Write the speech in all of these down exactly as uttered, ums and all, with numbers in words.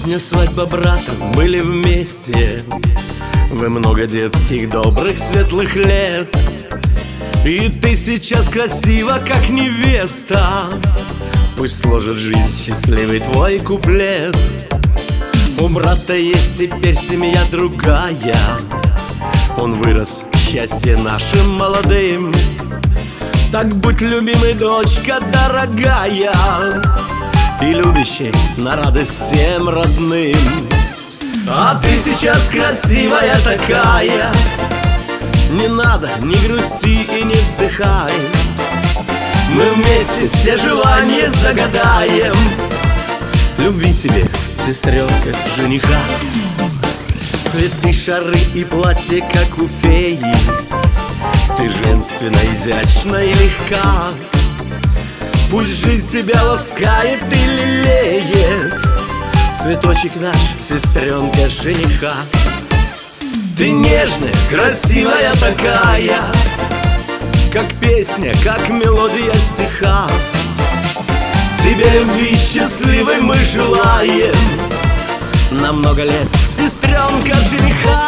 Сегодня свадьба брата, были вместе. Вы много детских, добрых, светлых лет. И ты сейчас красива, как невеста. Пусть сложит жизнь счастливый твой куплет. У брата есть теперь семья другая. Он вырос к счастью нашим молодым. Так будь, любимой, дочка дорогая, и любящей на радость всем родным. А ты сейчас красивая такая. Не надо, не грусти и не вздыхай. Мы вместе все желания загадаем. Любви тебе, сестренка, жениха. Цветы, шары и платье, как у феи. Ты женственна, изящна и легка. Пусть жизнь тебя ласкает и лелеет. Цветочек наш, сестренка жениха. Ты нежная, красивая такая, как песня, как мелодия стиха. Тебе любви счастливой мы желаем. На много лет, сестренка жениха.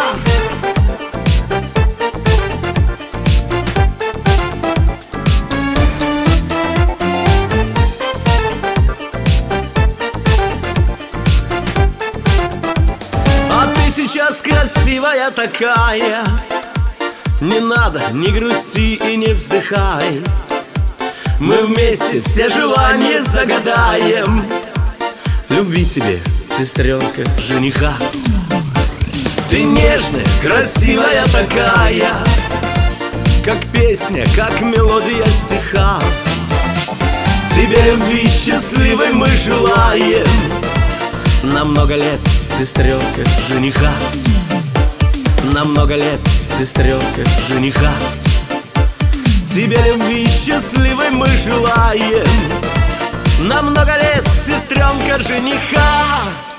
Сейчас красивая такая. Не надо, не грусти и не вздыхай. Мы вместе все желания загадаем. Любви тебе, сестренка жениха. Ты нежная, красивая такая, как песня, как мелодия стиха. Тебе любви счастливой мы желаем. На много лет, сестренка жениха. На много лет, сестренка жениха. Тебе любви счастливой мы желаем. На много лет, сестренка жениха.